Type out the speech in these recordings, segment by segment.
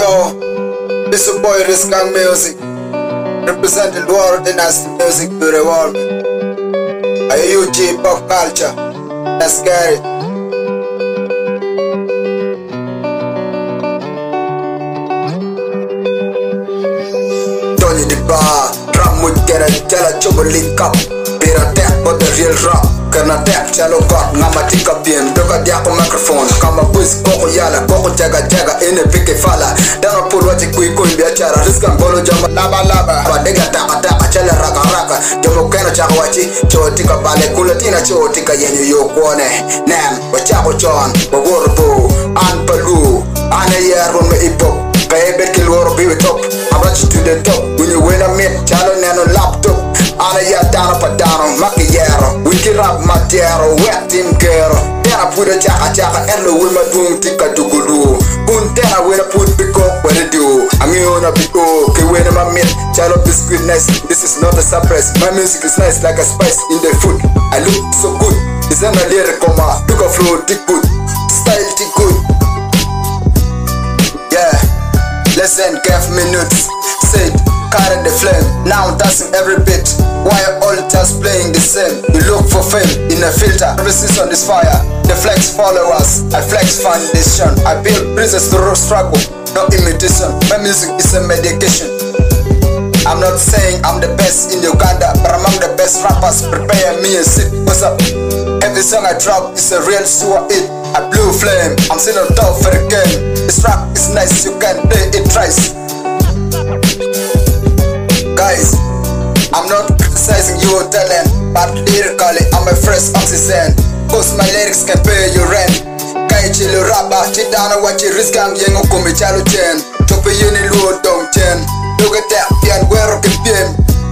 Yo, this your boy Riskan Music, representing the world dynasty music to the world. Are you UG pop culture? Let's get it. Tony the bar, rap with get a jala chubble link up. Beer attack but the real rap. Karena tap chalo got ngama tika bien doga dia ko microphone kama bus koko yala koko jaga ene pike fala dano pur waji kui biachara riskan bolo jama laba badega taka chala raka jomo keno chako wachi chotika bale kulatina chotika yenyu yo kuone nem wachako chon bogorbo an palu ane yer on me ipop kaebe kiloro biwe top abrachi to the top when you win a meet chalo nano laptop ana ya dano padano makiyero wiki rap matiero wet team kero tena puda chaka elo wima dung tika dugulu kun tena wena put piko where do ami ona piko ke wena ma meet chalo biscuit nice. This is not a surprise, my music is nice like a spice in the food. I look so good, it's an lyric coma look a flow tick good, style tick good. Yeah, less than 5 minutes said carry the flame, now dancing every bit. Why all just playing the same? You look for fame in a filter, every season is fire. The flex followers, I flex foundation. I build bridges through struggle, no imitation. My music is a medication. I'm not saying I'm the best in Uganda, but I'm among the best rappers. Prepare me and sit. What's up? Every song I drop is a real sewer hit. I blue flame, I'm still on top for the game. This rap is nice, you can play it twice. Guys, I'm not criticizing your talent, but lyrically I'm a fresh oxygen. Cause my lyrics can pay your rent. Kai chilo rapa, chidana wachi riskam yengo kumi chalo chen. Chope yeni luo dong chen. Look at that, pian guero que bien.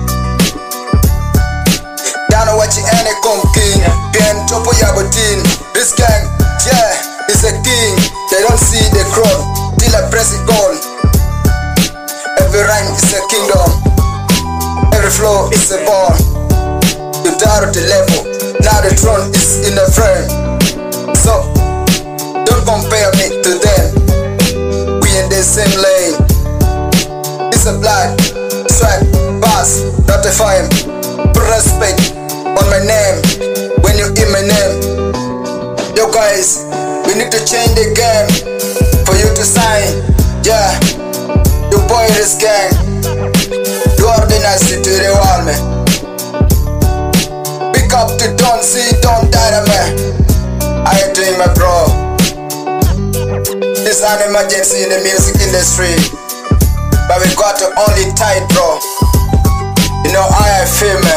Dana wachi ene kom king. Pian chopo yabotin. This gang, yeah, is a king. They don't see the crown till I press it on. Every rhyme is a kingdom. Every flow is a ball. You down at the level. Now the throne is in the frame. So don't compare me to them. We in the same lane. It's a blood, swag, bass, not a fame. Put respect on my name when you hear my name. Yo guys, we need to change the game for you to sign. Yeah, your boy is gang. You are the nasty to the wall, man. Pick up to don't see, don't die, man. I ain't doing my bro. This an emergency in the music industry, but we got to only tight, bro. You know how I feel, man.